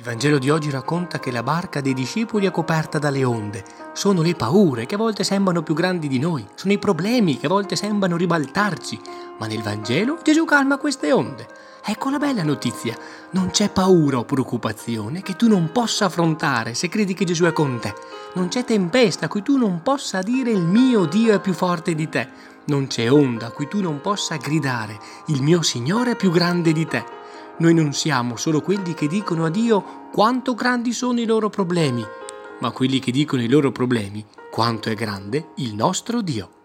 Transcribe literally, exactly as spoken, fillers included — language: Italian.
Il Vangelo di oggi racconta che la barca dei discepoli è coperta dalle onde. Sono le paure che a volte sembrano più grandi di noi, sono i problemi che a volte sembrano ribaltarci, ma nel Vangelo Gesù calma queste onde. Ecco la bella notizia, non c'è paura o preoccupazione che tu non possa affrontare se credi che Gesù è con te. Non c'è tempesta a cui tu non possa dire il mio Dio è più forte di te. Non c'è onda a cui tu non possa gridare il mio Signore è più grande di te. Noi non siamo solo quelli che dicono a Dio quanto grandi sono i loro problemi, ma quelli che dicono ai loro problemi quanto è grande il nostro Dio.